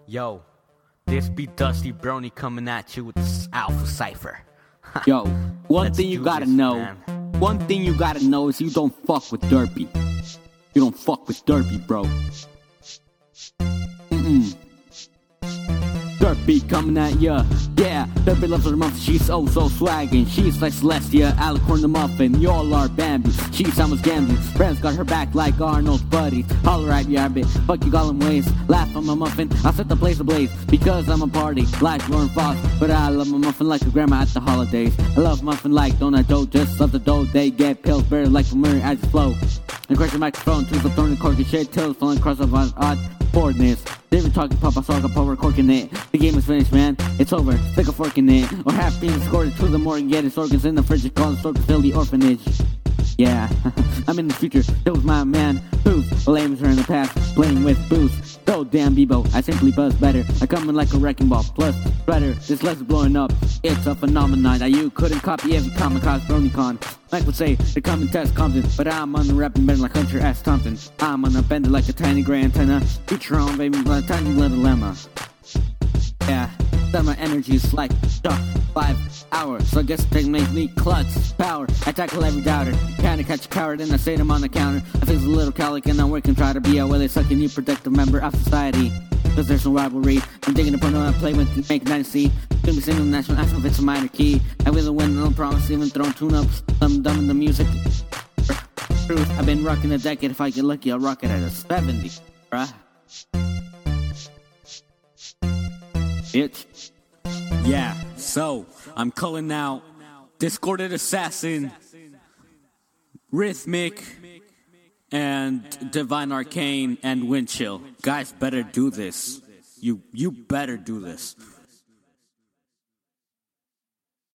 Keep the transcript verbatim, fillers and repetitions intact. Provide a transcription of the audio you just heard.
Yo, this be Dusty Brony coming at you with this Alpha Cypher. Yo, one Let's thing you do gotta this, know, man. one thing you gotta know is you don't fuck with Derpy. You don't fuck with Derpy, bro. Mm-mm. Derpy coming at ya, yeah. Derpy loves her muffin, she's oh so swaggin'. She's like Celestia, Alicorn the Muffin. Y'all are Bambi, she's almost gambling. Friends got her back like Arnold's buddies. Holler at ya, bit, fuck you gollum ways. Laugh on my muffin, I'll set the place ablaze. Because I'm a party, like Lauren Foss. But I love my muffin like a grandma at the holidays. I love muffin like donut dough, just love the dough. They get pills better like a mirror as you flow. And crash the microphone, twist the thorn and cork and shit till it's falling across of on odd boredness. David talking pop, I saw a power corking it. The game is finished, man. It's over. Stick a fork in it. Or half being scored to the morgue. Get his organs in the fridge and call the store to fill the orphanage. Yeah, I'm in the future. That was my man. Who's the lames are in the past, playing with booze. So damn Bebo, I simply buzz better. I come in like a wrecking ball. Plus, better. This less is blowing up. It's a phenomenon that you couldn't copy every comic cause BronyCon. Mike would say the common test Compton, but I'm on the rapping bend like Hunter S. Thompson. I'm on a bender like a tiny gray antenna. Each your own baby, like a tiny little lemma. Yeah, that my energy is like uh, five hours. So I guess they make me clutch power. I tackle every doubter. Kinda catch a coward and I say them on the counter. I feel a little cowlick and I'm working, try to be a willy sucking you protective member of society. Cause there's no rivalry. I'm digging a porno I play with to make dynasty. Gonna be singing the national anthem if it's a minor key. I will win, no promise, even throwing tune-ups. I'm dumb in the music. Truth, I've been rocking a decade. If I get lucky, I'll rock it at a seventy, bruh. Bitch. Yeah, so I'm calling out Discorded Assassin, Rhythmic, and Divine Arcane and Windchill. Guys, better do this. You you better do this.